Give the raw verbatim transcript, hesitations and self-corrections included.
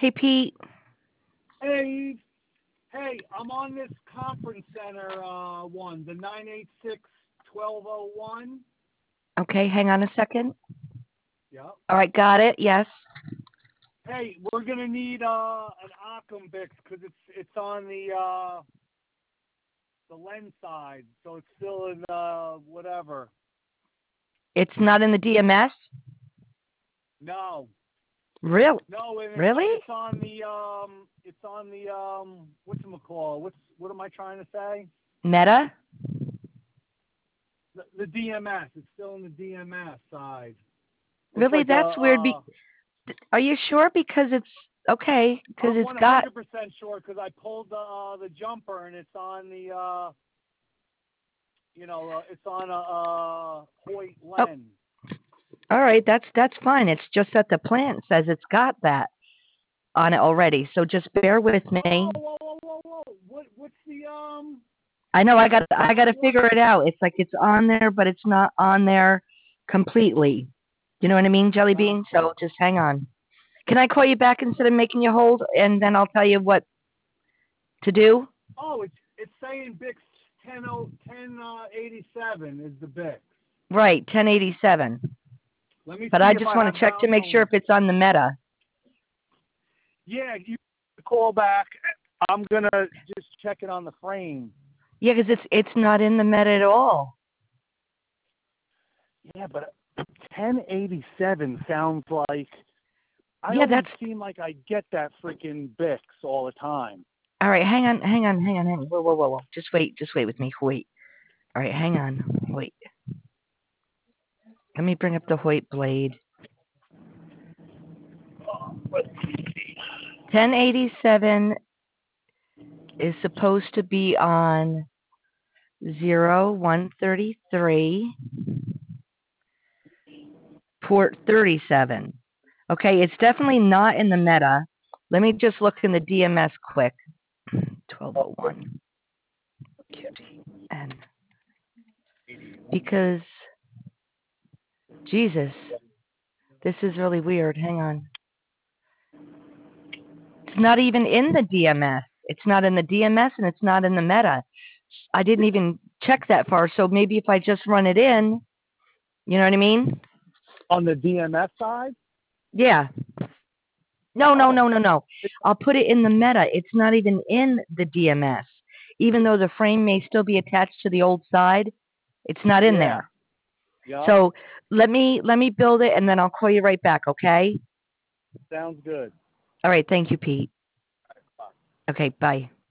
Hey, Pete. Hey, hey, I'm on this conference center uh, one, the nine eight six, twelve oh one. Okay, hang on a second. Yep. All right, got it. Yes. Hey, we're gonna need uh, an Occam-Bix because it's it's on the uh, the lens side, so it's still in uh, whatever. It's not in the D M S? No, Really? no, and it's Really? it's on the um, it's on the um, what's it called? What's what am I trying to say? Meta? The, the D M S. It's still in the D M S side. It's Really? like a That's weird. uh, Be- Are you sure? Because it's okay. Because I'm it's got. one hundred percent sure because I pulled the uh, the jumper and it's on the uh, you know uh, it's on a uh, Hoyt Oh, lens. all right. That's that's fine. It's just that the plant says it's got that on it already. So just bear with me. Oh, whoa, whoa, whoa, whoa! What what's the um? I know I got I got to What? figure it out. It's like it's on there, but it's not on there completely. You know what I mean, Jelly Uh, Bean? So just hang on. Can I call you back instead of making you hold, and then I'll tell you what to do? oh, it's it's saying Bix ten oh ten uh, eighty seven is the Bix. Right, ten eighty-seven. Let me But see I if just I want have to that check to on make sure the. if it's on the Meta. Yeah, you call back. I'm gonna just check it on the frame. Yeah, because it's it's not in the Meta at all. Yeah, but ten eighty-seven sounds like I Yeah, always that's seem like I get that freaking Bix all the time. all right. Hang on, hang on, hang on, hang on. Whoa, whoa, whoa, whoa. Just wait, just wait with me. Wait. All right, hang on. Wait. Let me bring up the Hoyt blade. ten eighty-seven is supposed to be on zero one thirty-three, port thirty-seven. Okay, it's definitely not in the Meta. Let me just look in the D M S quick. twelve oh one. Q D N. Because, Jesus, this is really weird. Hang on. It's not even in the D M S. It's not in the D M S and it's not in the Meta. I didn't even check that far, so maybe if I just run it in, you know what I mean? On the D M S side? Yeah. No, no, Oh, no, no, no. I'll put it in the Meta. It's not even in the D M S. Even though the frame may still be attached to the old side, it's not in yeah. there. Yup. So let me let me build it and then I'll call you right back, okay? Sounds good. All right, thank you, Pete. Bye. Okay, bye.